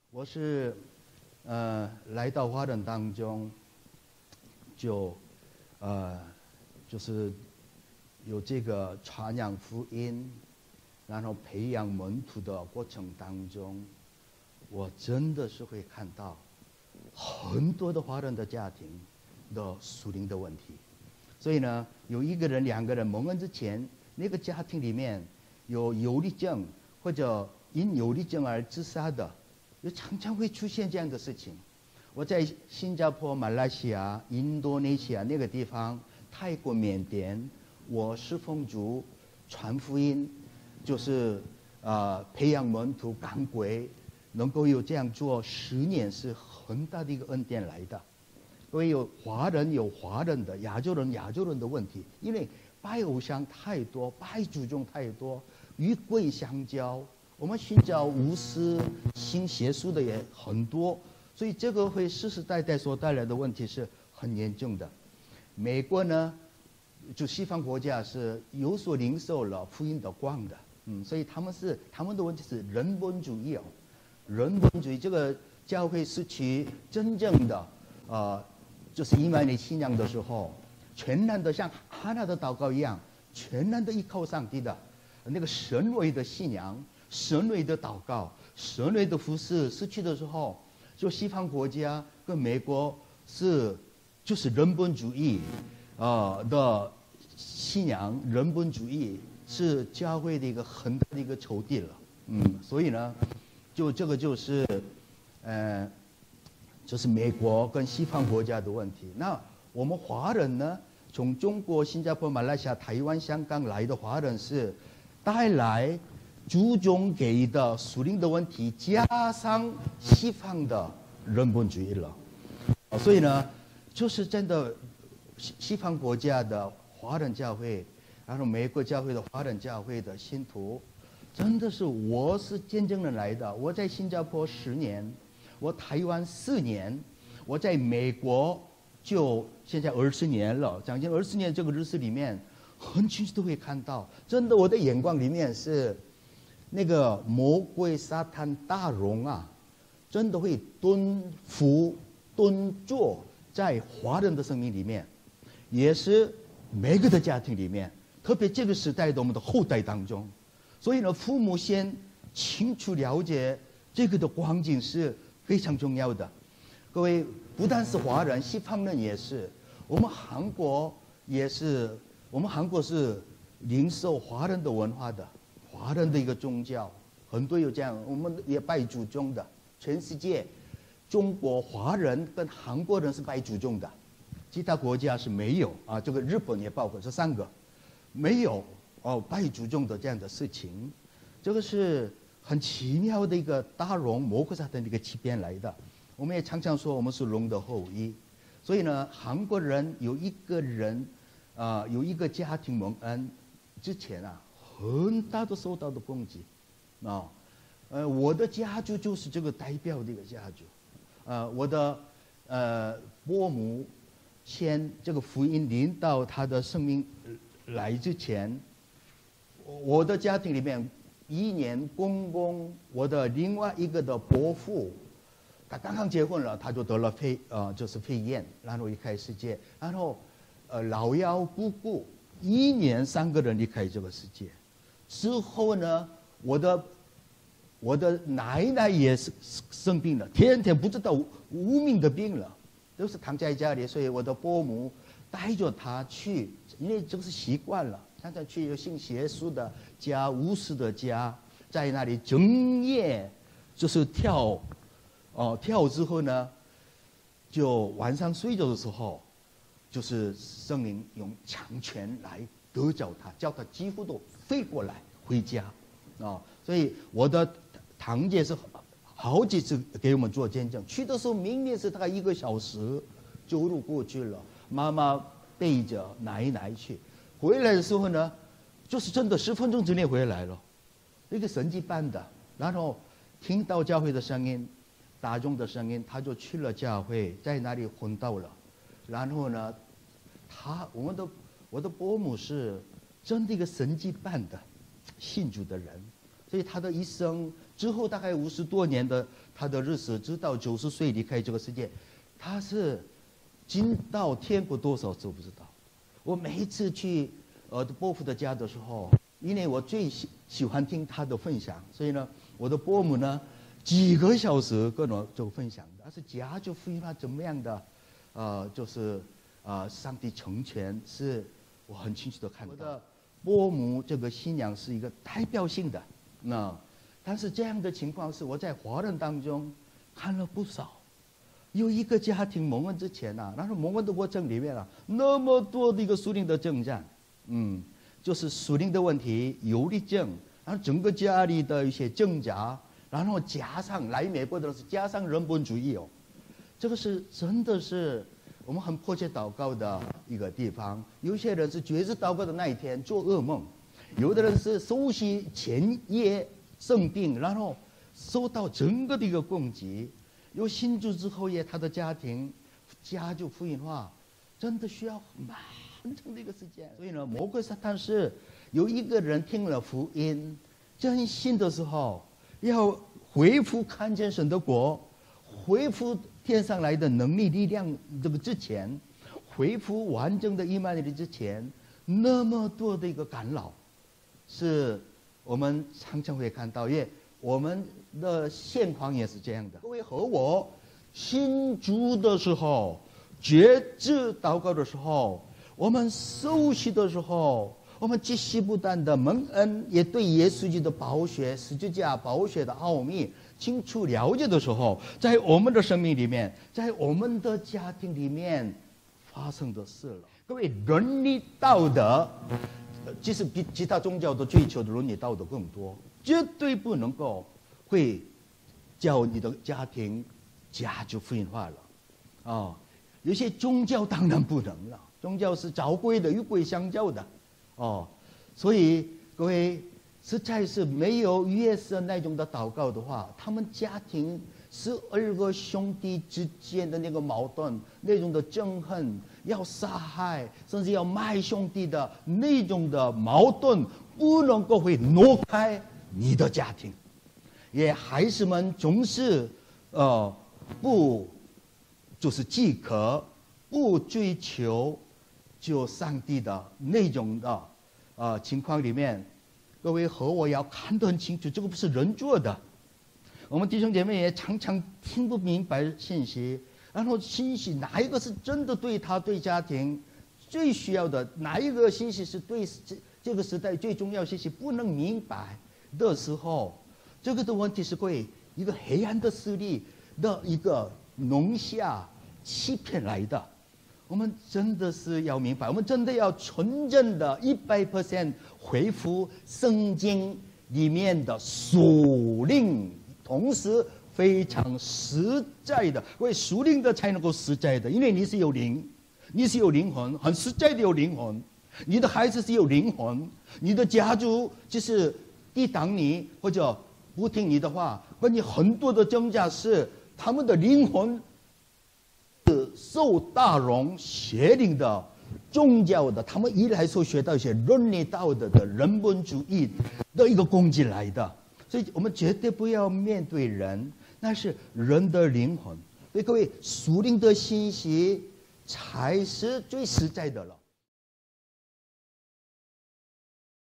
我是来到华人当中，就就是有这个传扬福音，然后培养门徒的过程当中，我真的是会看到很多的华人的家庭的属灵的问题。所以呢，有一个人、两个人蒙恩之前，那个家庭里面有忧郁症或者因忧郁症而自杀的，也常常会出现这样的事情。我在新加坡、马来西亚、印度尼西亚那个地方、泰国、缅甸，我侍奉主、传福音，就是培养门徒、赶鬼，能够有这样做10年是很大的一个恩典来的。因为有华人有华人的，亚洲人亚洲人的问题，因为拜偶像太多，拜祖宗太多，与鬼相交，我们寻找巫师、信邪术的也很多，所以这个会世世代代所带来的问题是很严重的。美国呢，就西方国家是有所领受了福音的光的，所以他们的问题是人本主义人本主义，这个教会失去真正的就是以马内利信仰的时候，全然的像哈拿的祷告一样，全然的依靠上帝的那个神为的信仰、神为的祷告、神为的服侍失去的时候，就西方国家跟美国就是人本主义的信仰，人本主义是教会的一个很大的一个仇敌了。所以呢，就这个就是就是美国跟西方国家的问题。那我们华人呢，从中国、新加坡、马来西亚、台湾、香港来的华人是带来祖宗给的属灵的问题，加上西方的人本主义了。所以呢，就是真的西方国家的华人教会，然后美国教会的华人教会的信徒，真的是我是见证人来的。我在新加坡10年。我台湾4年，我在美国就现在20年了，将近20年这个日子里面，很清楚都会看到，真的我的眼光里面是那个魔鬼撒旦大荣真的会蹲坐在华人的生命里面，也是每个的家庭里面，特别这个时代的我们的后代当中。所以呢，父母先清楚了解这个的光景是非常重要的。各位，不但是华人，西方人也是。我们韩国也是，我们韩国是领受华人的文化的，华人的一个宗教，很多有这样，我们也拜祖宗的。全世界，中国华人跟韩国人是拜祖宗的，其他国家是没有这个日本也包括这3个，没有拜祖宗的这样的事情，这个是很奇妙的一个大龙魔鬼撒旦的一个欺骗来的。我们也常常说我们是龙的后裔，所以呢，韩国人有一个人有一个家庭蒙恩之前很大的受到的攻击我的家族就是这个代表的一个家族我的伯母先这个福音临到他的生命来之前，我的家庭里面1年公公，我的另外一个的伯父，他刚刚结婚了，他就得了就是肺炎，然后离开世界。然后老幺姑姑1年3个人离开这个世界。之后呢，我的奶奶也是生病了，天天不知道无名的病了，都是躺在家里。所以我的伯母带着他去，因为这个是习惯了。常常去有信邪术的家、巫师的家，在那里整夜就是跳之后呢，就晚上睡着的时候，就是圣灵用强权来得着他，叫他几乎都飞过来回家所以我的堂姐是好几次给我们做见证，去的时候明明是大概1个小时就路过去了，妈妈背着奶奶去。回来的时候呢，就是真的10分钟之内回来了，一个神迹般的。然后听到教会的声音，大众的声音，他就去了教会，在那里昏倒了。然后呢，我的伯母是真的一个神迹般的信主的人， 所以他的一生之后大概50多年的他的日子，直到90岁离开这个世界，他是进到天国多少都不知道。我每一次去伯父的家的时候，因为我最喜欢听他的分享，所以呢，我的伯母呢几个小时跟我做分享的，但是家就福音化怎么样的，就是上帝成全，是我很清楚的看到。我的伯母这个信仰是一个代表性的，但是这样的情况是我在华人当中看了不少。有一个家庭蒙恩之前然后蒙恩的过程里面那么多的一个属灵的征战，就是属灵的问题、忧虑症，然后整个家里的一些挣扎，然后加上来美国的是加上人本主义这个是真的是我们很迫切祷告的一个地方。有些人是绝志祷告的那一天做噩梦，有的人是休息前夜生病，然后受到整个的一个攻击。有信主之后他的家就福音化，真的需要漫长的一个时间。所以呢，魔鬼撒旦是有一个人听了福音真信的时候，要恢复看见神的国，恢复天上来的能力力量这个之前，恢复完整的以马内利之前，那么多的一个干扰，是我们常常会看到，因为我们的现况也是这样的。各位和我信主的时候，觉知祷告的时候，我们受洗的时候，我们积习不断的蒙恩，也对耶稣基督的宝血、十字架宝血的奥秘清楚了解的时候，在我们的生命里面，在我们的家庭里面发生的事了。各位，伦理道德其实比其他宗教的追求的伦理道德更多，绝对不能够会叫你的家庭家就福音化了有些宗教当然不能了，宗教是找鬼的，与鬼相交的所以各位实在是没有约瑟那种的祷告的话，他们家庭12个兄弟之间的那个矛盾，那种的憎恨，要杀害甚至要卖兄弟的那种的矛盾，不能够会挪开你的家庭。也孩子们总是不就是饥渴，不追求就上帝的那种的情况里面，各位和我要看得很清楚，这个不是人做的。我们弟兄姐妹也常常听不明白信息，然后信息哪一个是真的对他对家庭最需要的，哪一个信息是对这个时代最重要信息不能明白的时候，这个的问题是会一个黑暗的势力的一个弄下欺骗来的。我们真的是要明白，我们真的要纯正的100% 恢复圣经里面的属灵，同时非常实在的，因为属灵的才能够实在的，因为你是有灵，你是有灵魂，很实在的有灵魂。你的孩子是有灵魂，你的家族就是抵挡你或者不听你的话，关于很多的挣扎是他们的灵魂受大容邪灵的宗教的，他们一来所学到一些伦理道德的人本主义的一个攻击来的，所以我们绝对不要面对人，那是人的灵魂。所以各位，属灵的信息才是最实在的了。